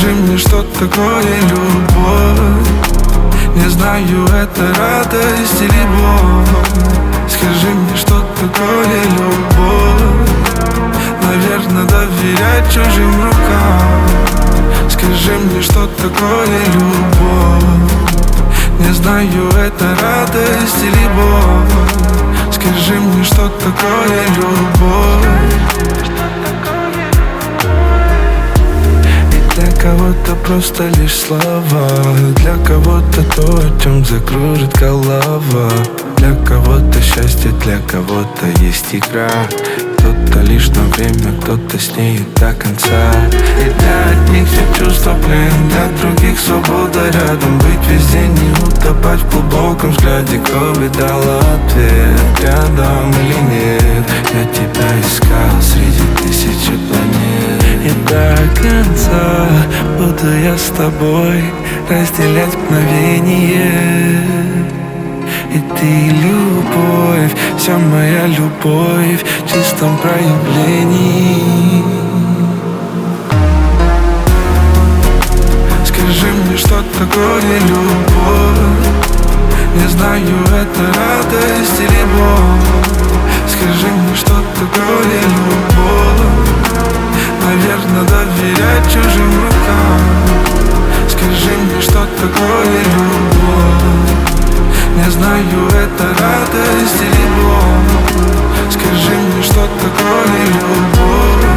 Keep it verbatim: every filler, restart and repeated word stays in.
Скажи мне, что такое любовь. Не знаю, это радость или боль. Скажи мне, что такое любовь. Наверное, доверять чужим рукам. Скажи мне, что такое любовь. Не знаю, это радость или боль. Скажи мне, что такое любовь. И для кого-то просто лишь слова, для кого-то то, о чем закружит голова. Для кого-то счастье, для кого-то есть игра. Кто-то лишь на время, кто-то с ней до конца. И для одних все чувства плен, для других свобода рядом. Быть везде, не утопать в глубоком взгляде. Кто бы дал ответ, рядом или нет. Я тебя искал среди тысячи планет. И до конца буду я с тобой разделять мгновение. И ты любовь, вся моя любовь в чистом проявлении. Скажи мне, что такое любовь. Не знаю, это радость или боль. Скажи мне, что такое любовь. Наверное, доверять чужим рукам. Скажи мне, что такое любовь. Не знаю, это радость или боль. Скажи мне, что такое любовь.